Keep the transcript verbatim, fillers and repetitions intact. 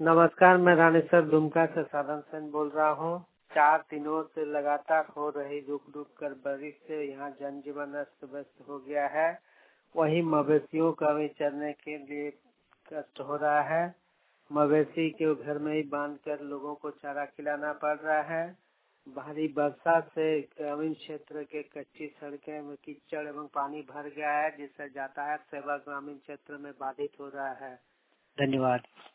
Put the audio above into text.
नमस्कार, मैं रानेसर दुमका से साधन सेन बोल रहा हूँ। चार दिनों से लगातार हो रही रुक रुक कर बारिश से यहाँ जनजीवन अस्त व्यस्त हो गया है। वहीं मवेशियों का भी चरने के लिए कष्ट हो रहा है। मवेशी के घर में ही बांधकर लोगों को चारा खिलाना पड़ रहा है। भारी वर्षा से ग्रामीण क्षेत्र के कच्ची सड़कें में कीचड़ एवं पानी भर गया है, जिससे यातायात सेवा ग्रामीण क्षेत्र में बाधित हो रहा है। धन्यवाद।